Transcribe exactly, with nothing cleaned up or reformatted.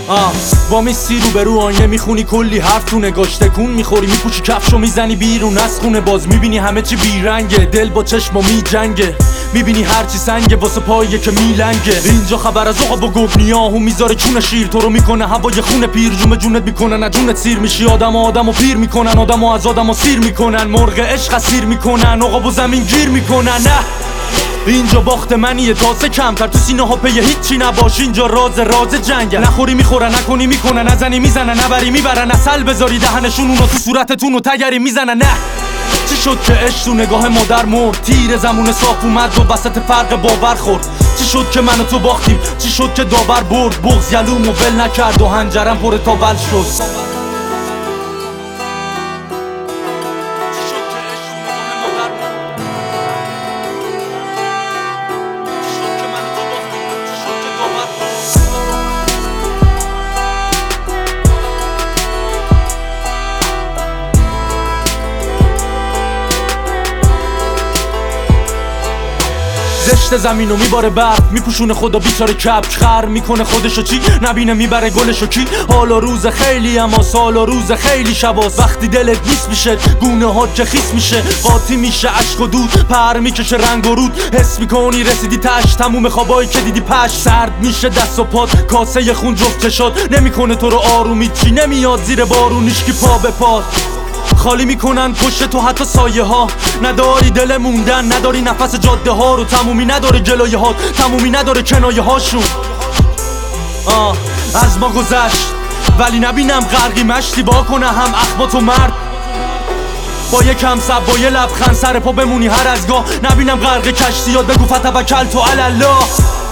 آه با میسی رو به رو آینه میخونی کلی حرف تو نگاش تکون میخوری میپوشی کفشو میزنی بیرون از خونه باز میبینی همه چی بیرنگه دل با چشم و میجنگه میبینی هرچی سنگه واسه پاییه که میلنگه اینجا خبر از عقب و گبنیاهو میذاره چون شیر تو رو میکنه هوای خون پیر جون جونت میکنن از جونت سیر میشی آدم و آدم و پیر میکنن آدم و از آدم و سیر میکنن مرغ عشق سیر میکنن عقب و زمین گیر میکنن نه اینجا باخت منیه تازه کمتر تو سینه ها پی هیچی نباش اینجا راز راز جنگه نخوری میخورن نکنی میکنن نزنی میزنن نبری میبرن اصل بذاری دهنشون اونو تو صورتتون و تگری میزنن نه چی شد که عشق تو نگاه مادر مرد تیر زمون صاف اومد و وسط فرق باور خورد چی شد که من و تو باختیم چی شد که داور برد بغض یلوم و ول نکرد و هنجرم پر تاول شد زشت زمینو میباره برد میپوشونه خدا بیچاره کبک خر میکنه خودشو چی نبینه میبره گلشو کی حالا روز خیلی اما سال و روز خیلی شباست وقتی دلت نیست میشه گونه ها که خیس میشه قاطی میشه عشق و دود پر میکشه رنگ و رود حس میکنی رسیدی تش تموم خوابایی که دیدی پش سرد میشه دست و پات کاسه خون جفت چشات نمیکنه تو رو آرومی چی نمیاد زیر بارون هیچکی پا به پا خالی میکنن پشت تو حتی سایه ها نداری دل موندن نداری نفس جاده ها رو تمومی نداره جلوی هات تمومی نداره کنایه هاشون آه از ما گذشت ولی نبینم غرقی مشتی با کنه هم اخبات و مرد با یه کم سب با یه لبخند سر پا بمونی هر از گاه نبینم غرق کشتی یاد بگو فتوکل تو علی الله